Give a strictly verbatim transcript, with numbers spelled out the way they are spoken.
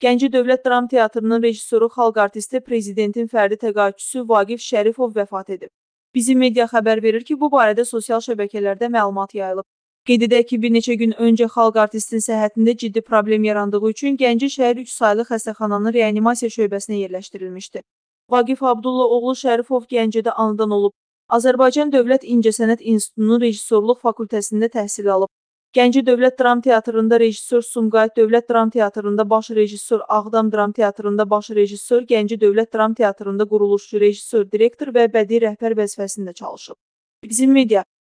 Gəncə Dövlət Dram Teatrının rejissoru, xalq artisti, prezidentin fərdi təqaüdçüsü Vaqif Şərifov vəfat edib. Bizim media xəbər verir ki, bu barədə sosial şəbəkələrdə məlumat yayılıb. Qeyd edək ki, bir neçə gün öncə xalq artistin səhhətində ciddi problem yarandığı üçün Gəncə şəhər üç saylı xəstəxananın reanimasiya şöbəsinə yerləşdirilmişdi. Vaqif Abdulla oğlu Şərifov Gəncədə anadan olub. Azərbaycan Dövlət İncəsənət İnstitutunun rejissorluq fakültəsində təhsil alıb. Gəncə Dövlət Dram Teatrında rejissor Sumqayıt Dövlət Dram Teatrında baş rejissor, Ağdam Dram Teatrında baş rejissor, Gəncə Dövlət Dram Teatrında quruluşçu, rejissor, direktor və bədii rəhbər vəzifəsində çalışıb. Bizim media